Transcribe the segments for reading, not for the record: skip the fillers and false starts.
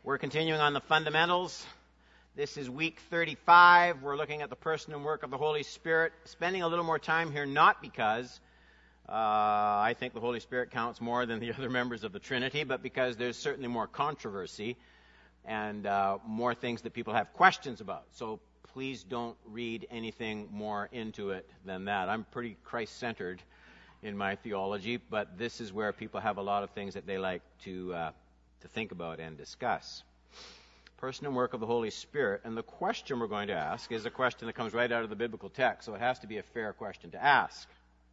We're continuing on the fundamentals. This is week 35. We're looking at the person and work of the Holy Spirit. Spending a little more time here, not because I think the Holy Spirit counts more than the other members of the Trinity, but because there's certainly more controversy and more things that people have questions about. So please don't read anything more into it than that. I'm pretty Christ-centered in my theology, but this is where people have a lot of things that they like to think about and discuss. Person and work of the Holy Spirit, and the question we're going to ask is a question that comes right out of the biblical text, so it has to be a fair question to ask.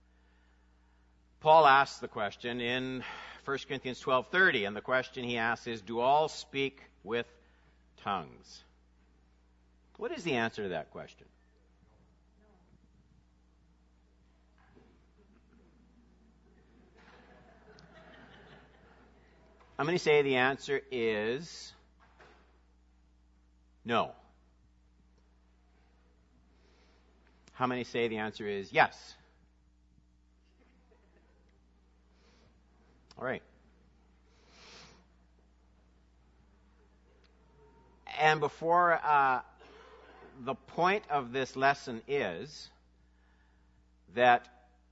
Paul asks the question in 1 Corinthians 12:30, and the question he asks is, do all speak with tongues? What is the answer to that question? I'm going to say the answer is no. How many say the answer is yes? All right. And before the point of this lesson is that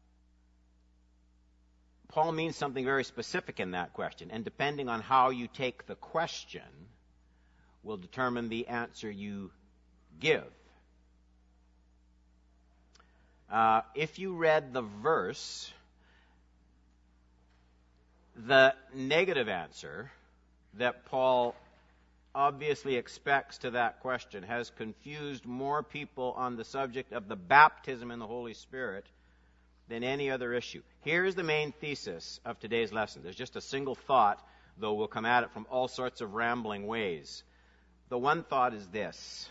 Paul means something very specific in that question, and depending on how you take the question will determine the answer you give. If you read the verse, the negative answer that Paul obviously expects to that question has confused more people on the subject of the baptism in the Holy Spirit than any other issue. Here's the main thesis of today's lesson. There's just a single thought, though we'll come at it from all sorts of rambling ways. The one thought is this: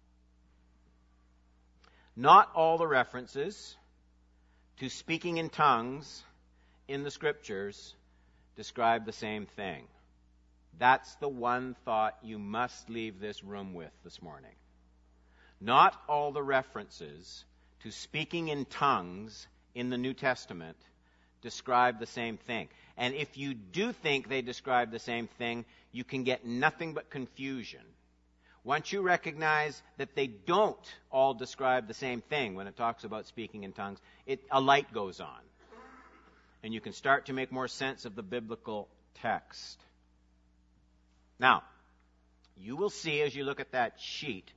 not all the references to speaking in tongues in the Scriptures describe the same thing. That's the one thought you must leave this room with this morning. Not all the references to speaking in tongues in the New Testament describe the same thing. And if you do think they describe the same thing, you can get nothing but confusion. Once you recognize that they don't all describe the same thing when it talks about speaking in tongues, a light goes on. And you can start to make more sense of the biblical text. Now, you will see as you look at that sheet,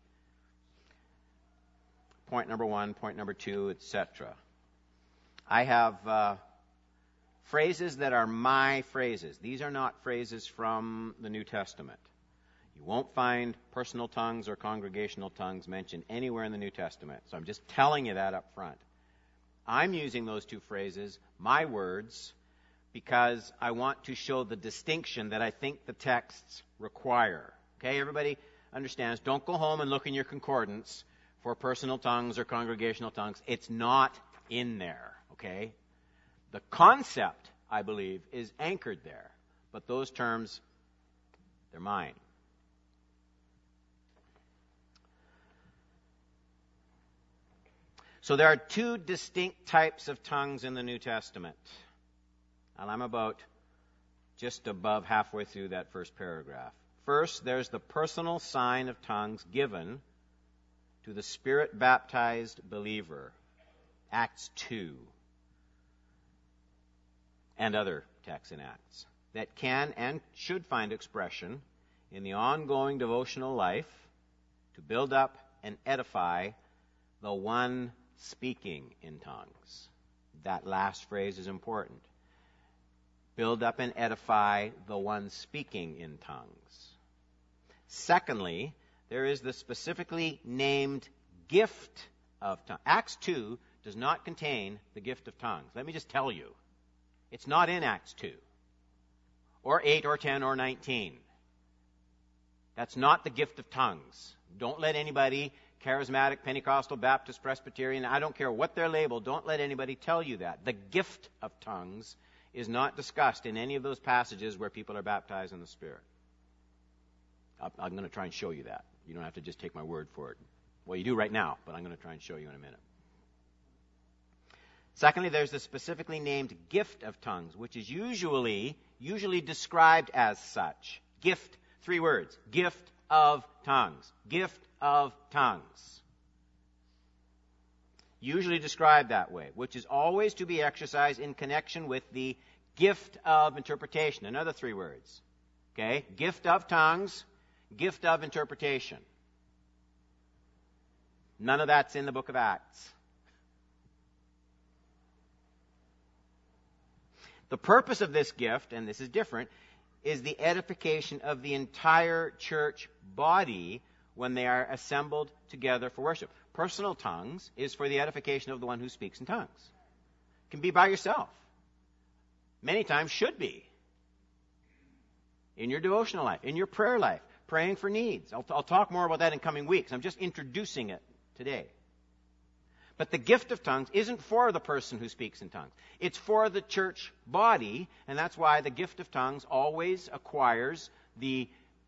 point number 1, point number 2, etc. I have phrases that are my phrases. These are not phrases from the New Testament. You won't find personal tongues or congregational tongues mentioned anywhere in the New Testament. So I'm just telling you that up front. I'm using those two phrases, my words, because I want to show the distinction that I think the texts require. Okay, everybody understands. Don't go home and look in your concordance for personal tongues or congregational tongues. It's not in there. Okay? The concept, I believe, is anchored there. But those terms, they're mine. So there are two distinct types of tongues in the New Testament. And I'm about just above halfway through that first paragraph. First, there's the personal sign of tongues given to the Spirit-baptized believer. Acts 2. And other texts in Acts that can and should find expression in the ongoing devotional life to build up and edify the one speaking in tongues. That last phrase is important. Build up and edify the one speaking in tongues. Secondly, there is the specifically named gift of tongues. Acts 2 does not contain the gift of tongues. Let me just tell you. It's not in Acts 2, or 8, or 10, or 19. That's not the gift of tongues. Don't let anybody, charismatic, Pentecostal, Baptist, Presbyterian, I don't care what they're labeled, don't let anybody tell you that. The gift of tongues is not discussed in any of those passages where people are baptized in the Spirit. I'm going to try and show you that. You don't have to just take my word for it. Well, you do right now, but I'm going to try and show you in a minute. Secondly, there's the specifically named gift of tongues, which is usually described as such. Gift 3 words. Gift of tongues. Gift of tongues. Usually described that way, which is always to be exercised in connection with the gift of interpretation. Another 3 words. Okay? Gift of tongues, gift of interpretation. None of that's in the book of Acts. The purpose of this gift, and this is different, is the edification of the entire church body when they are assembled together for worship. Personal tongues is for the edification of the one who speaks in tongues. It can be by yourself. Many times should be. In your devotional life, in your prayer life, praying for needs. I'll talk more about that in coming weeks. I'm just introducing it today. But the gift of tongues isn't for the person who speaks in tongues. It's for the church body, and that's why the gift of tongues always acquires the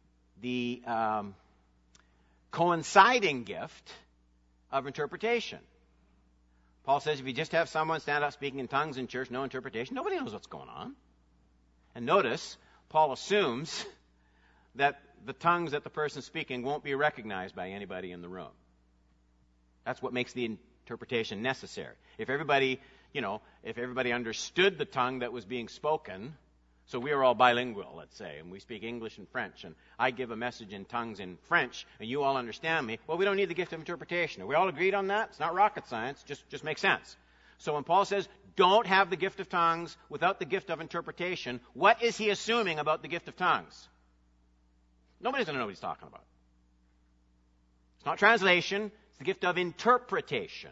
coinciding gift of interpretation. Paul says if you just have someone stand up speaking in tongues in church, no interpretation, nobody knows what's going on. And notice, Paul assumes that the tongues that the person speaking won't be recognized by anybody in the room. That's what makes the interpretation necessary. If everybody understood the tongue that was being spoken, so we are all bilingual, let's say, and we speak English and French, and I give a message in tongues in French, and you all understand me, well, we don't need the gift of interpretation. Are we all agreed on that? It's not rocket science, just makes sense. So when Paul says, don't have the gift of tongues without the gift of interpretation, what is he assuming about the gift of tongues? Nobody's going to know what he's talking about. It's not translation, it's the gift of interpretation.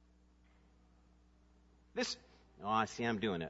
I see I'm doing it.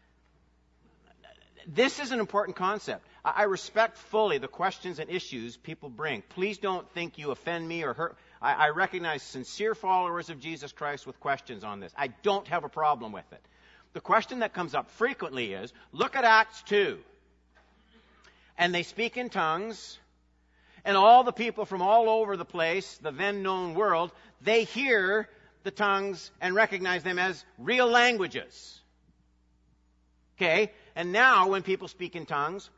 This is an important concept. I respect fully the questions and issues people bring. Please don't think you offend me or hurt. I recognize sincere followers of Jesus Christ with questions on this. I don't have a problem with it. The question that comes up frequently is, look at Acts 2. And they speak in tongues, and all the people from all over the place, the then known world, they hear the tongues and recognize them as real languages. Okay? And now when people speak in tongues,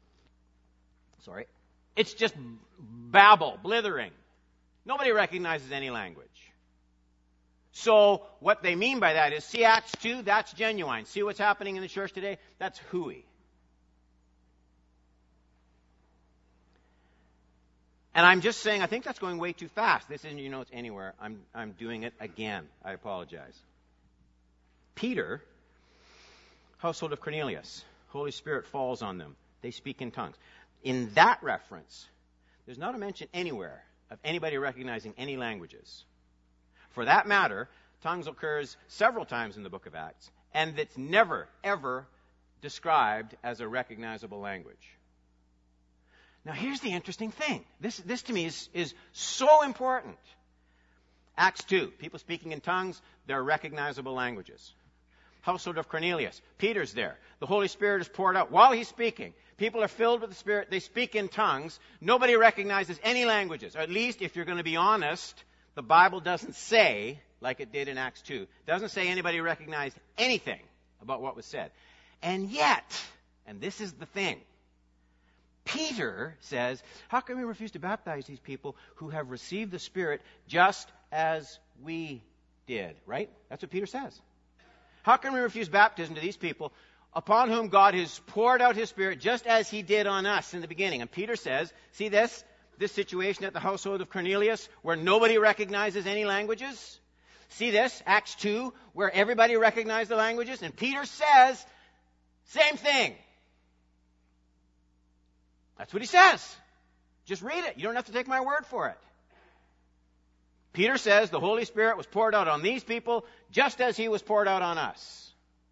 it's just babble, blithering. Nobody recognizes any language. So what they mean by that is, see Acts 2, that's genuine. See what's happening in the church today? That's hooey. And I'm just saying, I think that's going way too fast. This isn't your notes anywhere. I'm doing it again. I apologize. Peter, household of Cornelius, Holy Spirit falls on them. They speak in tongues. In that reference, there's not a mention anywhere of anybody recognizing any languages. For that matter, tongues occurs several times in the book of Acts, and it's never, ever described as a recognizable language. Now, here's the interesting thing. This to me is so important. Acts 2, people speaking in tongues, they're recognizable languages. Household of Cornelius, Peter's there. The Holy Spirit is poured out while he's speaking. People are filled with the Spirit. They speak in tongues. Nobody recognizes any languages. Or at least, if you're going to be honest, the Bible doesn't say, like it did in Acts 2, doesn't say anybody recognized anything about what was said. And yet, and this is the thing, Peter says, how can we refuse to baptize these people who have received the Spirit just as we did? Right? That's what Peter says. How can we refuse baptism to these people upon whom God has poured out His Spirit just as He did on us in the beginning? And Peter says, see this situation at the household of Cornelius where nobody recognizes any languages? See this, Acts 2, where everybody recognized the languages? And Peter says, same thing. That's what he says. Just read it. You don't have to take my word for it. Peter says the Holy Spirit was poured out on these people just as He was poured out on us.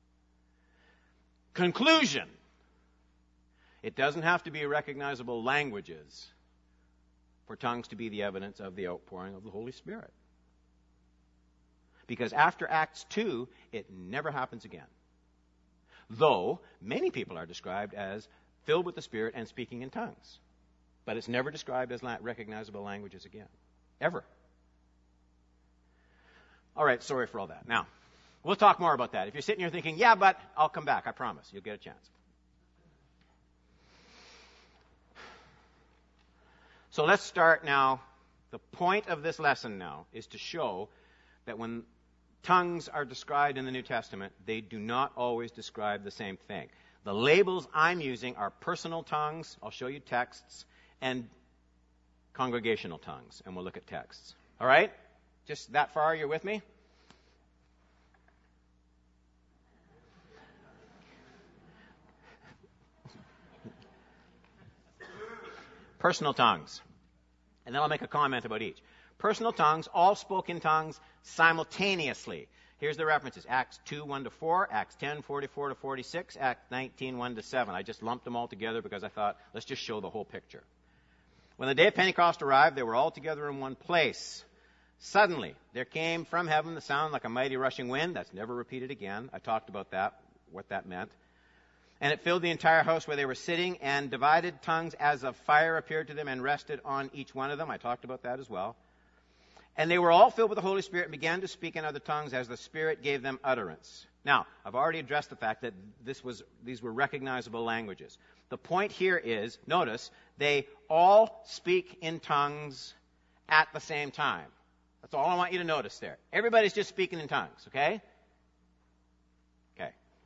Conclusion. It doesn't have to be recognizable languages for tongues to be the evidence of the outpouring of the Holy Spirit. Because after Acts 2, it never happens again. Though many people are described as filled with the Spirit and speaking in tongues. But it's never described as recognizable languages again. Ever. All right, sorry for all that. Now, we'll talk more about that. If you're sitting here thinking, yeah, but I'll come back, I promise. You'll get a chance. So let's start now. The point of this lesson now is to show that when tongues are described in the New Testament, they do not always describe the same thing. The labels I'm using are personal tongues, I'll show you texts, and congregational tongues, and we'll look at texts. All right? Just that far, you're with me? Personal tongues. And then I'll make a comment about each. Personal tongues, all spoke in tongues simultaneously. Here's the references. Acts 2, 1-4, Acts 10, 44-46, Acts 19, 1-7. I just lumped them all together because I thought, let's just show the whole picture. When the day of Pentecost arrived, they were all together in one place. Suddenly, there came from heaven the sound like a mighty rushing wind. That's never repeated again. I talked about that, what that meant. And it filled the entire house where they were sitting, and divided tongues as of fire appeared to them and rested on each one of them. I talked about that as well. And they were all filled with the Holy Spirit and began to speak in other tongues as the Spirit gave them utterance. Now, I've already addressed the fact that these were recognizable languages. The point here is, notice, they all speak in tongues at the same time. That's all I want you to notice there. Everybody's just speaking in tongues, okay? Okay.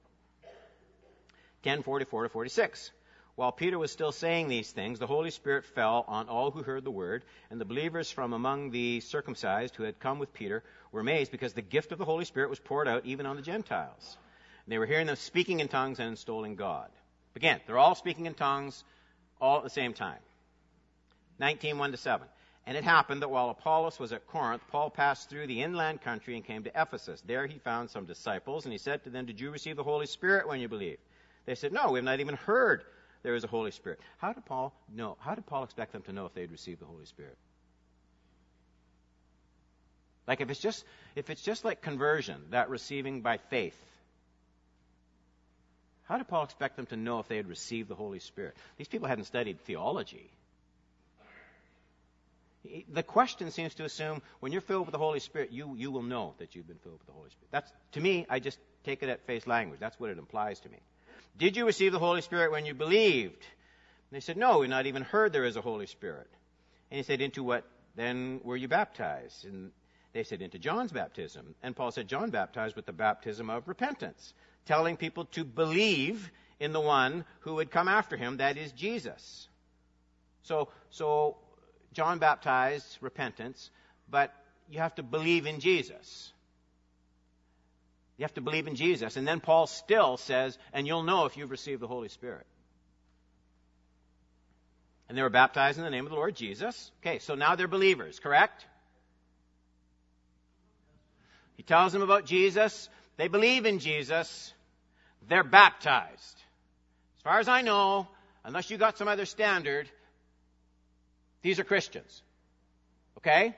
10:44-46. While Peter was still saying these things, the Holy Spirit fell on all who heard the word, and the believers from among the circumcised who had come with Peter were amazed because the gift of the Holy Spirit was poured out even on the Gentiles. And they were hearing them speaking in tongues and extolling God. Again, they're all speaking in tongues all at the same time. 19:1-7. And it happened that while Apollos was at Corinth, Paul passed through the inland country and came to Ephesus. There he found some disciples, and he said to them, "Did you receive the Holy Spirit when you believed?" They said, "No, we have not even heard there is a Holy Spirit." How did Paul know? How did Paul expect them to know if they had received the Holy Spirit? Like if it's just like conversion, that receiving by faith, how did Paul expect them to know if they had received the Holy Spirit? These people hadn't studied theology. The question seems to assume when you're filled with the Holy Spirit, you will know that you've been filled with the Holy Spirit. That's, to me, I just take it at face language. That's what it implies to me. Did you receive the Holy Spirit when you believed? And they said, "No, we've not even heard there is a Holy Spirit." And he said, "Into what then were you baptized?" And they said, "Into John's baptism." And Paul said, "John baptized with the baptism of repentance," telling people to believe in the one who would come after him, that is Jesus. So John baptized repentance, but you have to believe in Jesus. You have to believe in Jesus. And then Paul still says, "And you'll know if you've received the Holy Spirit." And they were baptized in the name of the Lord Jesus. Okay, so now they're believers, correct? He tells them about Jesus. They believe in Jesus. They're baptized. As far as I know, unless you got some other standard, these are Christians. Okay?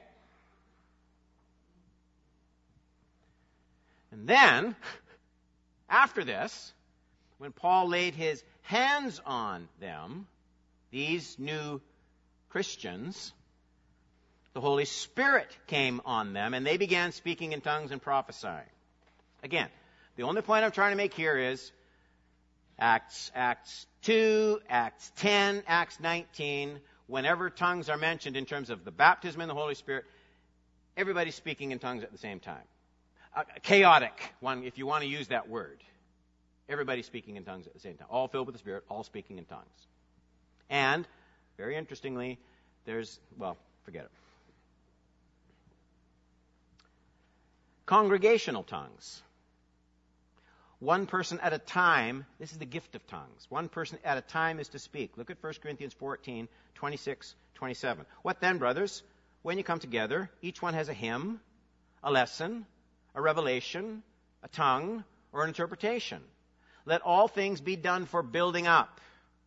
And then, after this, when Paul laid his hands on them, these new Christians, the Holy Spirit came on them, and they began speaking in tongues and prophesying. Again, the only point I'm trying to make here is Acts 2, Acts 10, Acts 19, whenever tongues are mentioned in terms of the baptism in the Holy Spirit, everybody's speaking in tongues at the same time. Chaotic one, if you want to use that word. Everybody speaking in tongues at the same time. All filled with the Spirit, all speaking in tongues. And, very interestingly, forget it. Congregational tongues. One person at a time, this is the gift of tongues. One person at a time is to speak. Look at 1 Corinthians 14, 26, 27. What then, brothers? When you come together, each one has a hymn, a lesson, a revelation, a tongue, or an interpretation. Let all things be done for building up.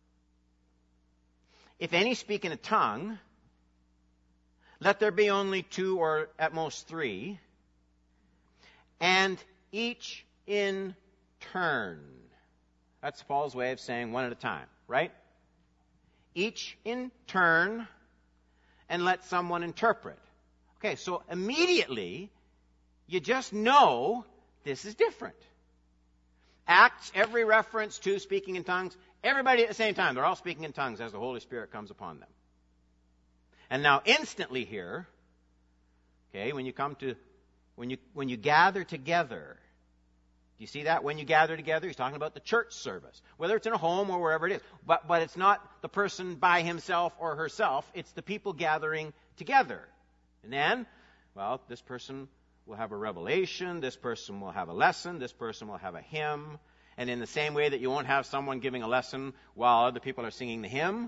If any speak in a tongue, let there be only 2 or at most 3, and each in turn. That's Paul's way of saying one at a time, right? Each in turn, and let someone interpret. Okay, so immediately, you just know this is different. Acts, every reference to speaking in tongues, everybody at the same time. They're all speaking in tongues as the Holy Spirit comes upon them. And now instantly here, okay, when you gather together, do you see that? When you gather together, he's talking about the church service, whether it's in a home or wherever it is. But it's not the person by himself or herself. It's the people gathering together. And then, well, this person will have a revelation. This person will have a lesson. This person will have a hymn. And in the same way that you won't have someone giving a lesson while other people are singing the hymn,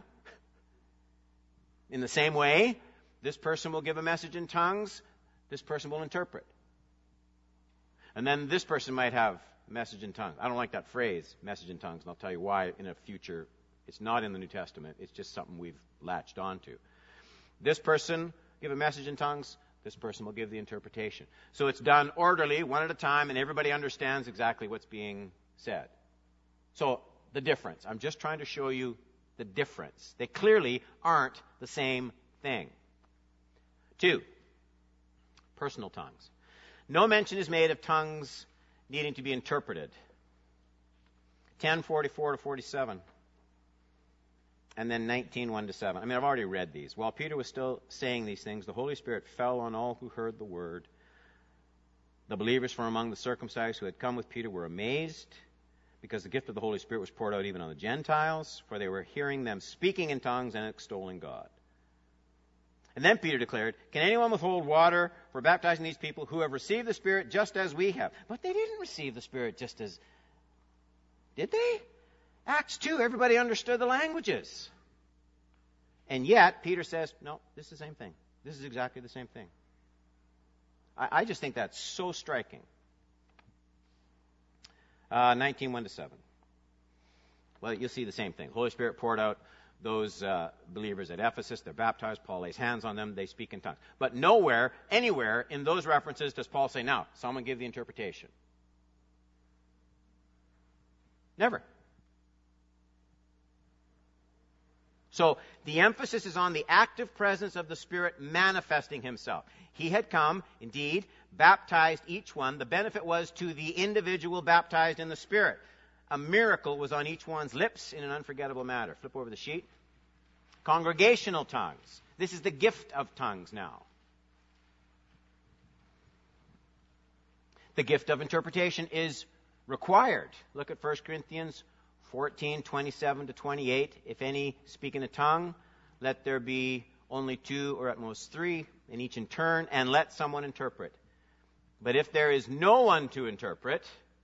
in the same way, this person will give a message in tongues. This person will interpret. And then this person might have message in tongues. I don't like that phrase, message in tongues, and I'll tell you why in a future. It's not in the New Testament. It's just something we've latched onto. This person give a message in tongues. This person will give the interpretation. So it's done orderly, one at a time, and everybody understands exactly what's being said. So the difference. I'm just trying to show you the difference. They clearly aren't the same thing. 2, personal tongues. No mention is made of tongues needing to be interpreted. 10:44-47. And then 19:1-7. I mean, I've already read these. While Peter was still saying these things, the Holy Spirit fell on all who heard the word. The believers from among the circumcised who had come with Peter were amazed, because the gift of the Holy Spirit was poured out even on the Gentiles, for they were hearing them speaking in tongues and extolling God. And then Peter declared, can anyone withhold water for baptizing these people who have received the Spirit just as we have? But they didn't receive the Spirit just as... Did they? Acts 2, everybody understood the languages. And yet, Peter says, no, this is the same thing. This is exactly the same thing. I just think that's so striking. 19:1-7. Well, you'll see the same thing. Holy Spirit poured out those believers at Ephesus. They're baptized. Paul lays hands on them. They speak in tongues. But nowhere, anywhere in those references does Paul say, now, someone give the interpretation. Never. So the emphasis is on the active presence of the Spirit manifesting himself. He had come, indeed, baptized each one. The benefit was to the individual baptized in the Spirit. A miracle was on each one's lips in an unforgettable manner. Flip over the sheet. Congregational tongues. This is the gift of tongues now. The gift of interpretation is required. Look at 1 Corinthians 14:27-28. If any speak in a tongue, let there be only 2 or at most 3, and each in turn, and let someone interpret. But if there is no one to interpret,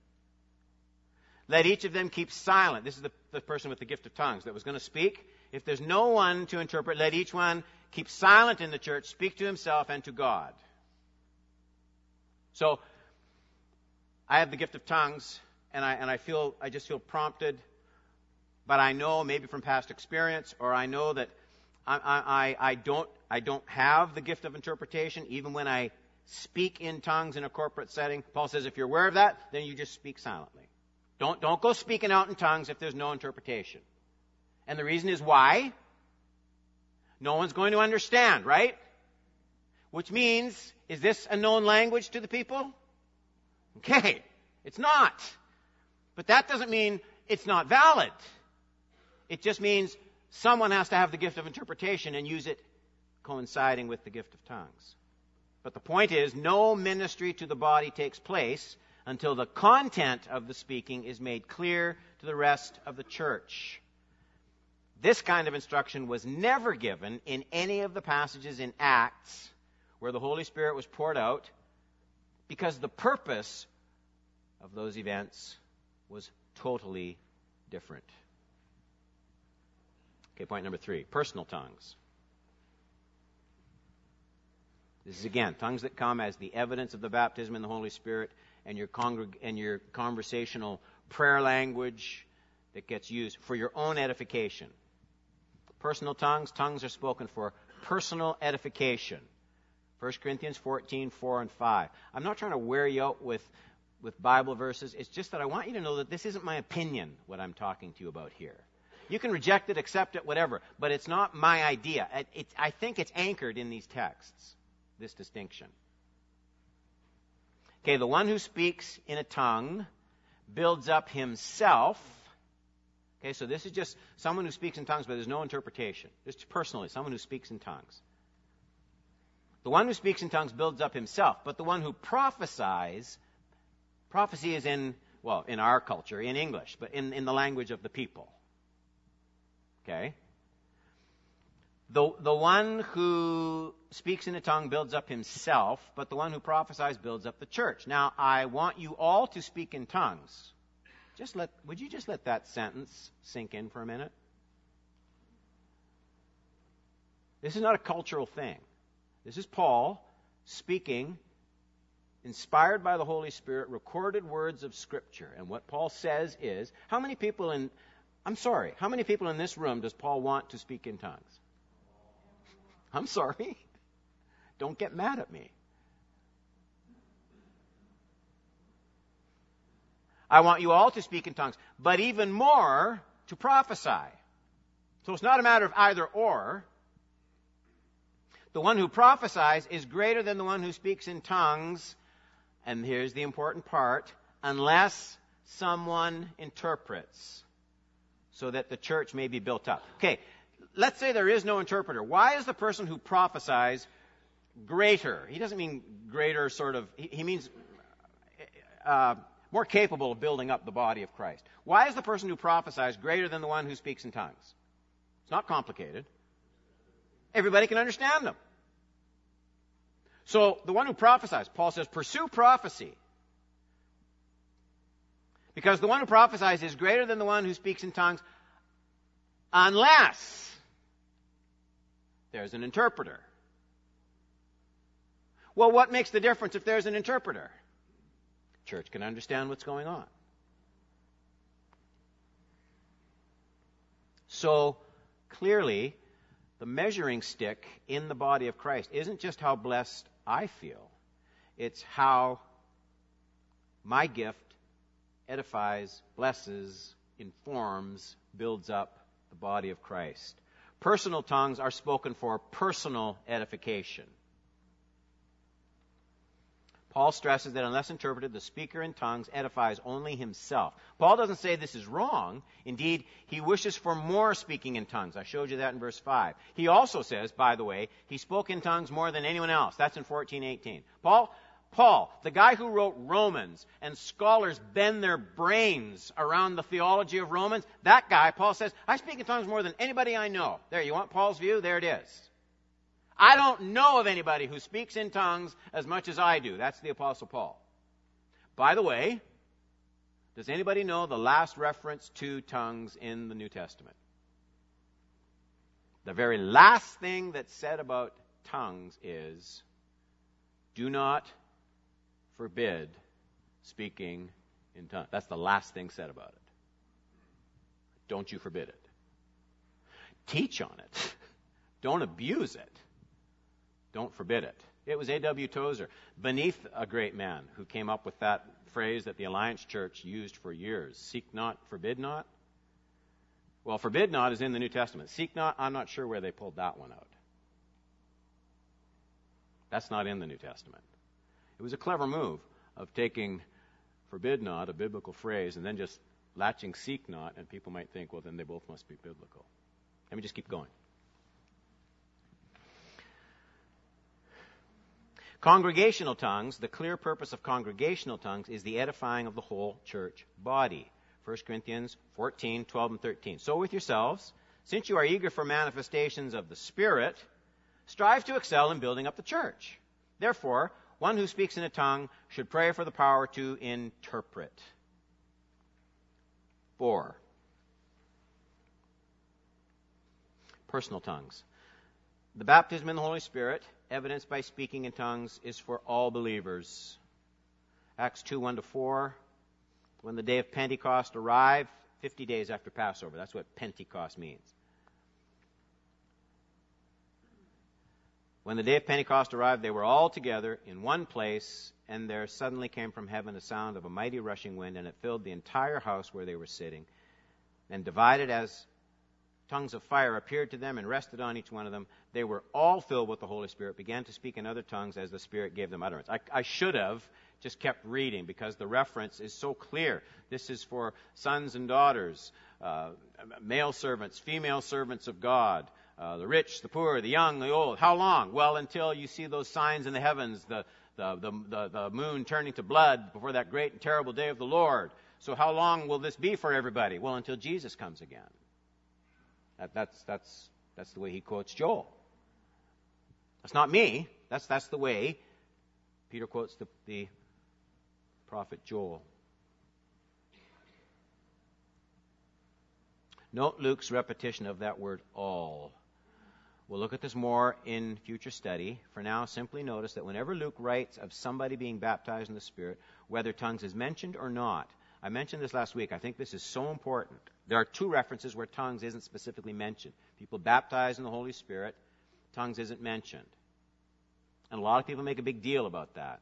let each of them keep silent. This is the person with the gift of tongues that was going to speak. If there's no one to interpret, let each one keep silent in the church, speak to himself and to God. So, I have the gift of tongues, and I just feel prompted, but I know maybe from past experience, or I know that I don't have the gift of interpretation, even when I speak in tongues in a corporate setting. Paul says, if you're aware of that, then you just speak silently. Don't go speaking out in tongues if there's no interpretation. And the reason is why? No one's going to understand, right? Which means, is this a known language to the people? Okay, it's not. But that doesn't mean it's not valid. It just means someone has to have the gift of interpretation and use it coinciding with the gift of tongues. But the point is, no ministry to the body takes place until the content of the speaking is made clear to the rest of the church. This kind of instruction was never given in any of the passages in Acts where the Holy Spirit was poured out, because the purpose of those events was totally different. Okay, point number 3, personal tongues. This is, again, tongues that come as the evidence of the baptism in the Holy Spirit and your conversational prayer language that gets used for your own edification. Personal tongues are spoken for personal edification. 1 Corinthians 14:4-5. I'm not trying to wear you out with Bible verses. It's just that I want you to know that this isn't my opinion, what I'm talking to you about here. You can reject it, accept it, whatever, but it's not my idea. I think it's anchored in these texts, this distinction. Okay, the one who speaks in a tongue builds up himself. Okay, so this is just someone who speaks in tongues, but there's no interpretation. Just personally, someone who speaks in tongues. The one who speaks in tongues builds up himself, but the one who prophesies, prophecy is in our culture, in English, but in the language of the people. Okay? The one who speaks in a tongue builds up himself, but the one who prophesies builds up the church. Now, I want you all to speak in tongues. Would you just let that sentence sink in for a minute? This is not a cultural thing. This is Paul speaking, inspired by the Holy Spirit, recorded words of Scripture. And what Paul says is, how many people in this room does Paul want to speak in tongues? I'm sorry. Don't get mad at me. I want you all to speak in tongues, but even more to prophesy. So it's not a matter of either or. The one who prophesies is greater than the one who speaks in tongues, and here's the important part, unless someone interprets, so that the church may be built up. Okay, let's say there is no interpreter. Why is the person who prophesies greater? He doesn't mean greater he means more capable of building up the body of Christ. Why is the person who prophesies greater than the one who speaks in tongues? It's not complicated. Everybody can understand them. So the one who prophesies, Paul says, pursue prophecy. Because the one who prophesies is greater than the one who speaks in tongues, unless there's an interpreter. Well, what makes the difference if there's an interpreter? Church can understand what's going on. So, clearly, the measuring stick in the body of Christ isn't just how blessed I feel. It's how my gift edifies, blesses, informs, builds up the body of Christ. Personal tongues are spoken for personal edification. Paul stresses that unless interpreted, the speaker in tongues edifies only himself. Paul doesn't say this is wrong. Indeed, he wishes for more speaking in tongues. I showed you that in verse 5. He also says, by the way, he spoke in tongues more than anyone else. That's in 14:18. Paul, the guy who wrote Romans, and scholars bend their brains around the theology of Romans, that guy, Paul says, I speak in tongues more than anybody I know. There, you want Paul's view? There it is. I don't know of anybody who speaks in tongues as much as I do. That's the Apostle Paul. By the way, does anybody know the last reference to tongues in the New Testament? The very last thing that's said about tongues is, do not forbid speaking in tongues. That's the last thing said about it. Don't you forbid it. Teach on it. Don't abuse it. Don't forbid it. It was A.W. Tozer, beneath a great man, who came up with that phrase that the Alliance Church used for years. Seek not, forbid not. Well, forbid not is in the New Testament. Seek not, I'm not sure where they pulled that one out. That's not in the New Testament. It was a clever move of taking forbid not, a biblical phrase, and then just latching seek not, and people might think, well, then they both must be biblical. Let me just keep going. Congregational tongues, the clear purpose of congregational tongues is the edifying of the whole church body. 1 Corinthians 14, 12, and 13. So with yourselves, since you are eager for manifestations of the Spirit, strive to excel in building up the church. Therefore, one who speaks in a tongue should pray for the power to interpret. 4. Personal tongues. The baptism in the Holy Spirit, evidenced by speaking in tongues, is for all believers. Acts 2, 1-4. When the day of Pentecost arrived, 50 days after Passover. That's what Pentecost means. When the day of Pentecost arrived, they were all together in one place, and there suddenly came from heaven the sound of a mighty rushing wind, and it filled the entire house where they were sitting. And divided as tongues of fire appeared to them and rested on each one of them. They were all filled with the Holy Spirit, began to speak in other tongues as the Spirit gave them utterance. I should have just kept reading because the reference is so clear. This is for sons and daughters, male servants, female servants of God, the rich, the poor, the young, the old. How long? Well, until you see those signs in the heavens, the moon turning to blood before that great and terrible day of the Lord. So how long will this be for everybody? Well, until Jesus comes again. That's the way he quotes Joel. That's not me. That's the way Peter quotes the prophet Joel. Note Luke's repetition of that word all. We'll look at this more in future study. For now, simply notice that whenever Luke writes of somebody being baptized in the Spirit, whether tongues is mentioned or not, I mentioned this last week. I think this is so important. There are two references where tongues isn't specifically mentioned. People baptized in the Holy Spirit, tongues isn't mentioned. And a lot of people make a big deal about that.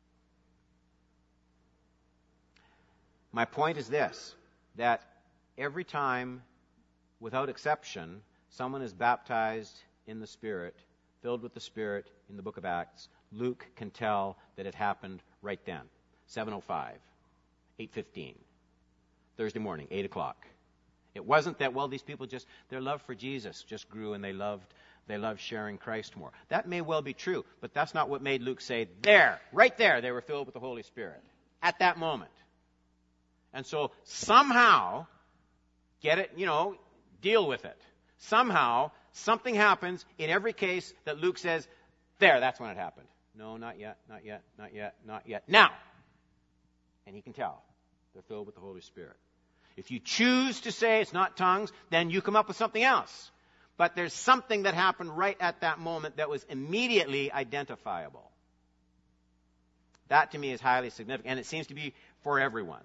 My point is this, that every time, without exception, someone is baptized in the Spirit, filled with the Spirit in the book of Acts, Luke can tell that it happened right then. 7:05, 8:15, Thursday morning, 8 o'clock. It wasn't that, well, these people just, their love for Jesus just grew and they loved sharing Christ more. That may well be true, but that's not what made Luke say, there, right there, they were filled with the Holy Spirit. At that moment. And so somehow, get it, deal with it. Somehow, something happens in every case that Luke says, there, that's when it happened. No, not yet, not yet, not yet, not yet. Now! And he can tell. They're filled with the Holy Spirit. If you choose to say it's not tongues, then you come up with something else. But there's something that happened right at that moment that was immediately identifiable. That to me is highly significant, and it seems to be for everyone.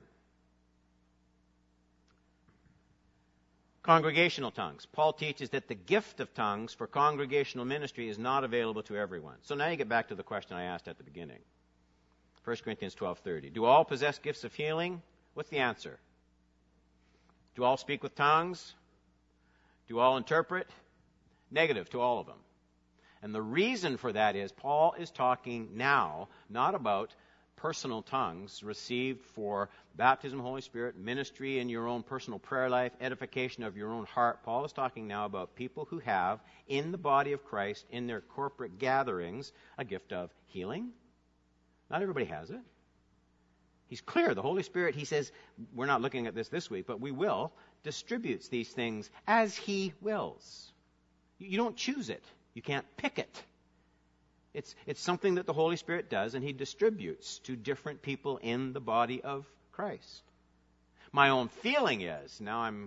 Congregational tongues. Paul teaches that the gift of tongues for congregational ministry is not available to everyone. So now you get back to the question I asked at the beginning. 1 Corinthians 12:30. Do all possess gifts of healing? What's the answer? Do all speak with tongues? Do all interpret? Negative to all of them. And the reason for that is Paul is talking now not about personal tongues received for baptism of the Holy Spirit, ministry in your own personal prayer life, edification of your own heart. Paul is talking now about people who have, in the body of Christ, in their corporate gatherings, a gift of healing. Not everybody has it. He's clear. The Holy Spirit, he says, we're not looking at this week, but we will, distributes these things as he wills. You don't choose it. You can't pick it. It's something that the Holy Spirit does, and he distributes to different people in the body of Christ. My own feeling is, now I'm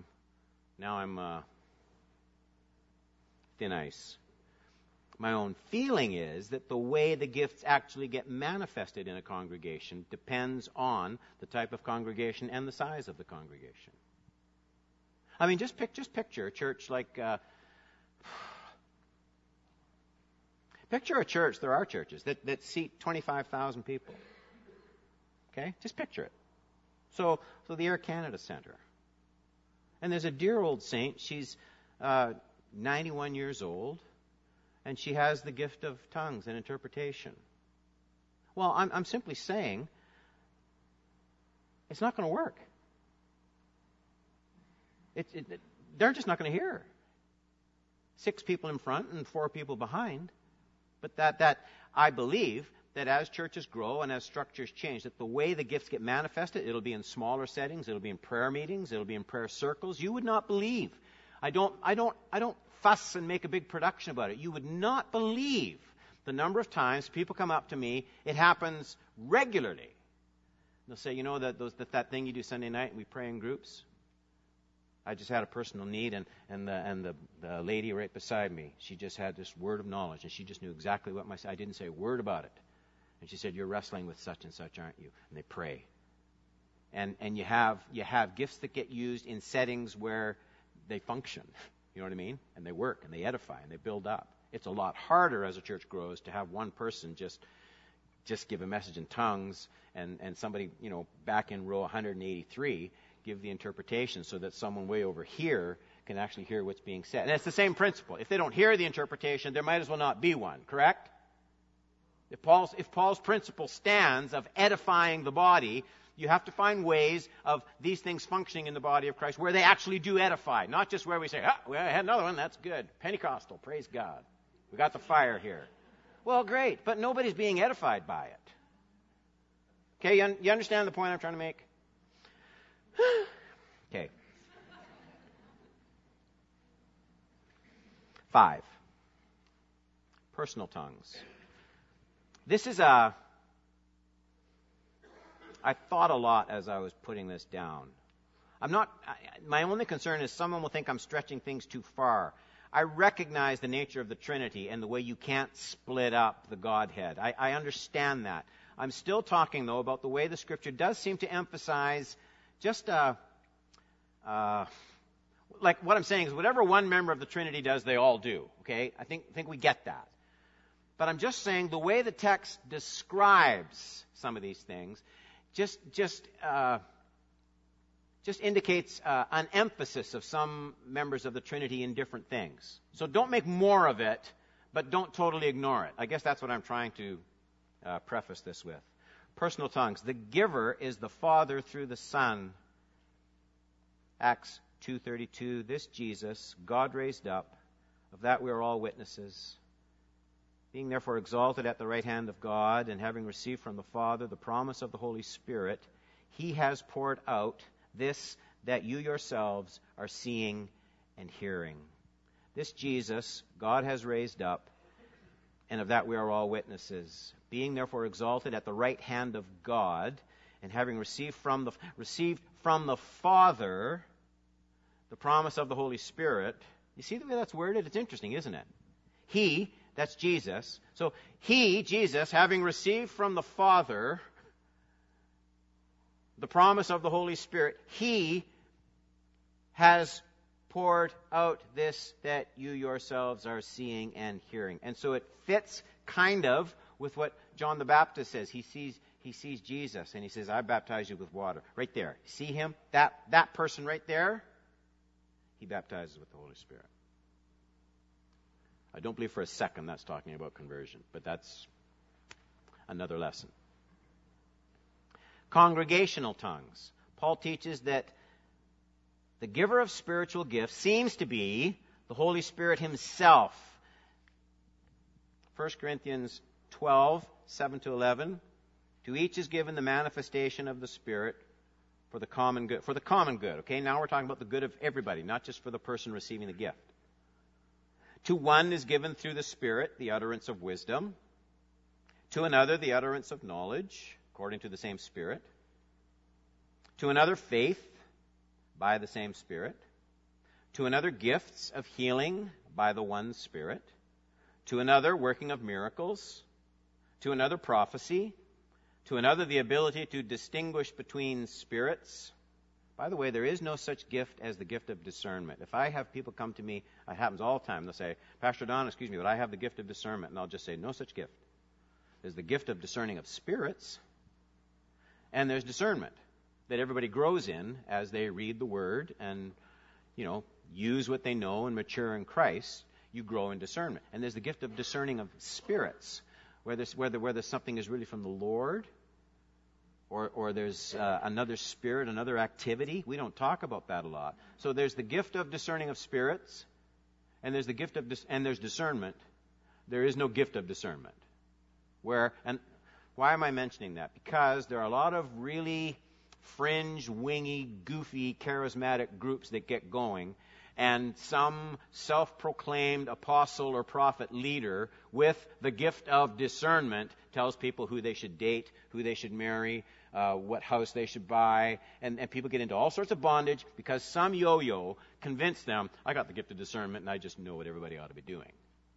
thin ice. My own feeling is that the way the gifts actually get manifested in a congregation depends on the type of congregation and the size of the congregation. I mean, just picture a church like... Picture a church, there are churches, that seat 25,000 people. Okay? Just picture it. So the Air Canada Centre. And there's a dear old saint. She's 91 years old, and she has the gift of tongues and interpretation. Well, I'm simply saying it's not going to work. They're just not going to hear her. 6 people in front and 4 people behind. But that I believe that as churches grow and as structures change, that the way the gifts get manifested, it'll be in smaller settings, it'll be in prayer meetings, it'll be in prayer circles. You would not believe. I don't fuss and make a big production about it. You would not believe the number of times people come up to me. It happens regularly. They'll say, that thing you do Sunday night and we pray in groups. I just had a personal need, and the lady right beside me, she just had this word of knowledge, and she just knew exactly what I didn't say a word about it. And she said, "You're wrestling with such and such, aren't you?" And they pray. And you have gifts that get used in settings where they function. You know what I mean? And they work, and they edify, and they build up. It's a lot harder as a church grows to have one person just give a message in tongues, and somebody, back in row 183 give the interpretation so that someone way over here can actually hear what's being said. And it's the same principle. If they don't hear the interpretation, there might as well not be one, correct? If Paul's principle stands of edifying the body, You have to find ways of these things functioning in the body of Christ where they actually do edify, not just where we say, well, I had another one, that's good. Pentecostal, praise God. We got the fire here. Well, great, but nobody's being edified by it. Okay, you understand the point I'm trying to make? Okay. 5. Personal tongues. This is I thought a lot as I was putting this down. My only concern is someone will think I'm stretching things too far. I recognize the nature of the Trinity and the way you can't split up the Godhead. I understand that. I'm still talking, though, about the way the Scripture does seem to emphasize just like what I'm saying is whatever one member of the Trinity does, they all do. Okay? I think we get that. But I'm just saying the way the text describes some of these things just indicates an emphasis of some members of the Trinity in different things. So don't make more of it, but don't totally ignore it. I guess that's what I'm trying to preface this with. Personal tongues. The giver is the Father through the Son. Acts 2:32. This Jesus, God raised up, of that we are all witnesses. Being therefore exalted at the right hand of God, and having received from the Father the promise of the Holy Spirit, he has poured out this that you yourselves are seeing and hearing. This Jesus God has raised up, and of that we are all witnesses. Being therefore exalted at the right hand of God, and having received from the Father the promise of the Holy Spirit. You see the way that's worded? It's interesting, isn't it? He, that's Jesus. So he, Jesus, having received from the Father the promise of the Holy Spirit, he has poured out this that you yourselves are seeing and hearing. And so it fits kind of with what John the Baptist says. He sees Jesus and he says, I baptize you with water. Right there. See him? That person right there? He baptizes with the Holy Spirit. I don't believe for a second that's talking about conversion, but that's another lesson. Congregational tongues. Paul teaches that the giver of spiritual gifts seems to be the Holy Spirit himself. 1 Corinthians 12:7-11. To each is given the manifestation of the Spirit for the common good. For the common good. Okay, now we're talking about the good of everybody, not just for the person receiving the gift. To one is given through the Spirit the utterance of wisdom. To another the utterance of knowledge, according to the same Spirit. To another faith, by the same Spirit. To another gifts of healing, by the one Spirit. To another working of miracles. To another prophecy. To another the ability to distinguish between spirits. By the way, there is no such gift as the gift of discernment. If I have people come to me, it happens all the time, they'll say, Pastor Don, excuse me, but I have the gift of discernment. And I'll just say, no such gift. There's the gift of discerning of spirits, and there's discernment that everybody grows in as they read the Word and, use what they know and mature in Christ. You grow in discernment. And there's the gift of discerning of spirits, whether something is really from the Lord or there's another spirit, another activity. We don't talk about that a lot. So there's the gift of discerning of spirits, and there's the gift of and there's discernment. There is no gift of discernment. And why am I mentioning that? Because there are a lot of really fringe, wingy, goofy, charismatic groups that get going, and some self-proclaimed apostle or prophet leader with the gift of discernment tells people who they should date, who they should marry, what house they should buy, and people get into all sorts of bondage because some yo-yo convinced them, I got the gift of discernment and I just know what everybody ought to be doing.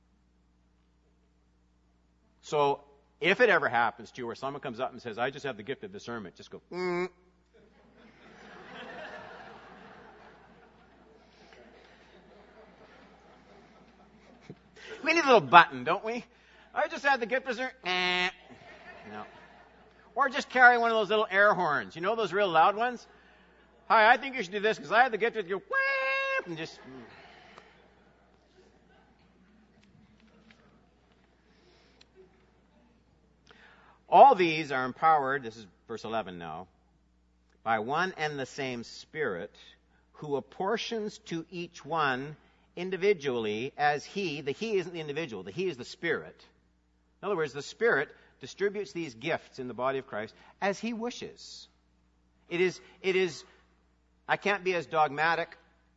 So if it ever happens to you where someone comes up and says, I just have the gift of discernment, just go, We need a little button, don't we? I just had the gift of discernment. No. Or just carry one of those little air horns. You know those real loud ones? Hi, I think you should do this because I have the gift of go and just. All these are empowered, this is verse 11 now, by one and the same Spirit, who apportions to each one individually as He, the He isn't the individual, the He is the Spirit. In other words, the Spirit distributes these gifts in the body of Christ as He wishes. It is, I can't be as dogmatic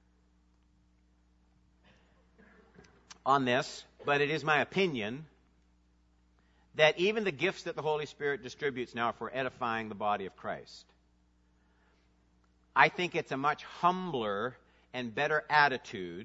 on this, but it is my opinion that even the gifts that the Holy Spirit distributes now are for edifying the body of Christ. I think it's a much humbler and better attitude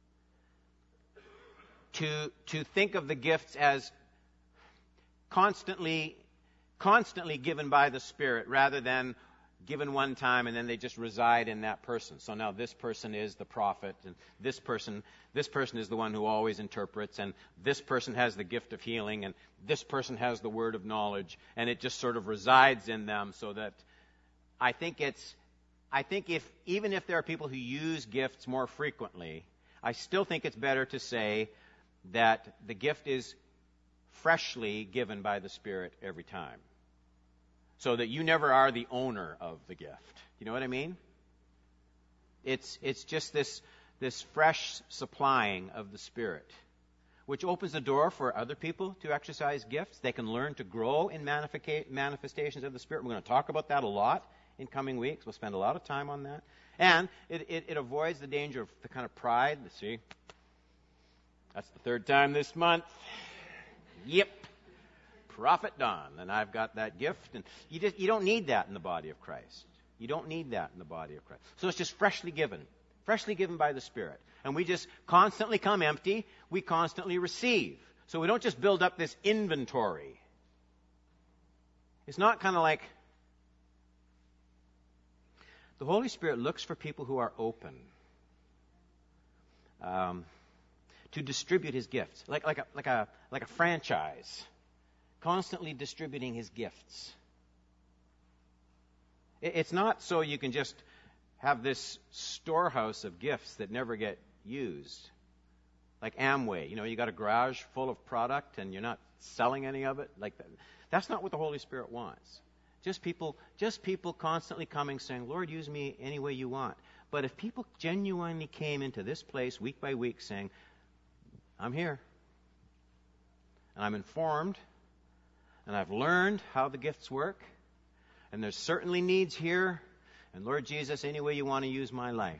to think of the gifts as constantly given by the Spirit rather than given one time and then they just reside in that person. So now this person is the prophet, and this person is the one who always interprets, and this person has the gift of healing, and this person has the word of knowledge, and it just sort of resides in them. So that I think even if there are people who use gifts more frequently, I still think it's better to say that the gift is freshly given by the Spirit every time, so that you never are the owner of the gift. You know what I mean? It's just this fresh supplying of the Spirit, which opens the door for other people to exercise gifts. They can learn to grow in manifestations of the Spirit. We're going to talk about that a lot in coming weeks. We'll spend a lot of time on that. And it avoids the danger of the kind of pride. See, that's the third time this month. Yep. Prophet Don, and I've got that gift. And you don't need that in the body of Christ. You don't need that in the body of Christ. So it's just freshly given by the Spirit. And we just constantly come empty. We constantly receive. So we don't just build up this inventory. It's not kind of like the Holy Spirit looks for people who are open to distribute His gifts, like a franchise. Constantly distributing His gifts. It's not so you can just have this storehouse of gifts that never get used. Like Amway, you got a garage full of product and you're not selling any of it. Like that. That's not what the Holy Spirit wants. Just people constantly coming saying, Lord, use me any way you want. But if people genuinely came into this place week by week saying, I'm here, and I'm informed, and I've learned how the gifts work, and there's certainly needs here, and Lord Jesus, any way you want to use my life,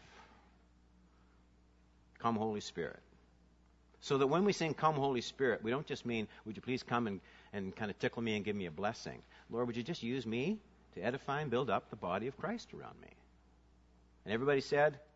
come Holy Spirit. So that when we sing Come Holy Spirit, we don't just mean, would you please come and kind of tickle me and give me a blessing. Lord, would you just use me to edify and build up the body of Christ around me? And everybody said,